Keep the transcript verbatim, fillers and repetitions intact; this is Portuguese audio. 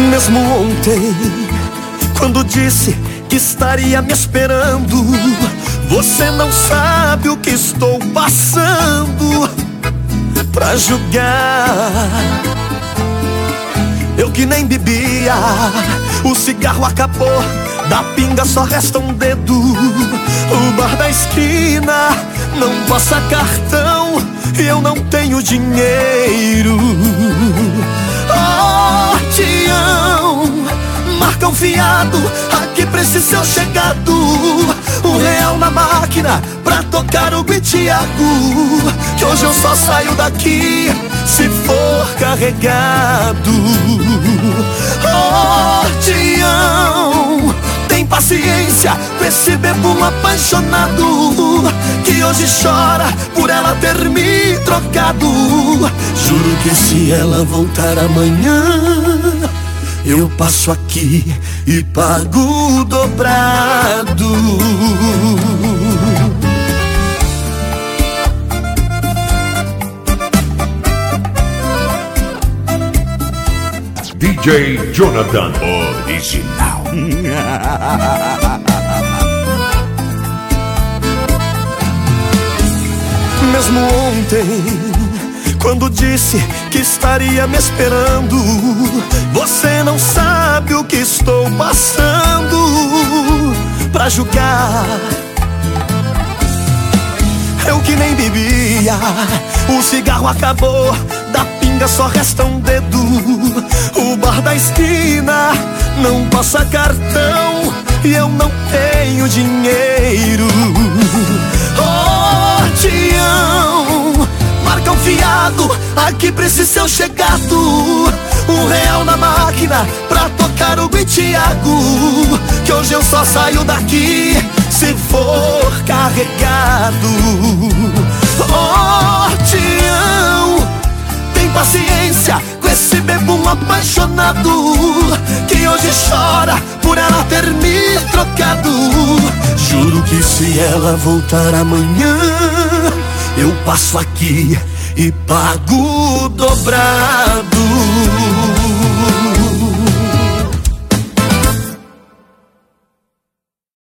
Mesmo ontem, quando disse que estaria me esperando, você não sabe o que estou passando pra julgar. Eu que nem bebia, o cigarro acabou, da pinga só resta um dedo. O bar da esquina não passa cartão e eu não tenho dinheiro. Oh, Tião, marca um fiado, aqui precisa ser chegado. Um real na máquina pra tocar o Tiago, que hoje eu só saio daqui se for carregado. Oh, Tião, tem paciência com esse bebum apaixonado, que hoje chora por ela ter me trocado. Juro que se ela voltar amanhã, eu passo aqui e pago dobrado. D J Jonathan Original. Mesmo ontem, quando disse que estaria me esperando, você não sabe o que estou passando pra julgar. Eu que nem bebia, o cigarro acabou, da pinga só resta um dedo. O bar da esquina não passa cartão e eu não tenho dinheiro. Oh, Tião, marca um fiado, aqui precisa ser chegado. Um real na máquina pra tocar o Tiago, que hoje eu só saio daqui se for carregado. Oh, Tião, tem paciência com esse bebum apaixonado, que hoje chora por ela ter me trocado. Juro que se ela voltar amanhã, eu passo aqui e pago dobrado.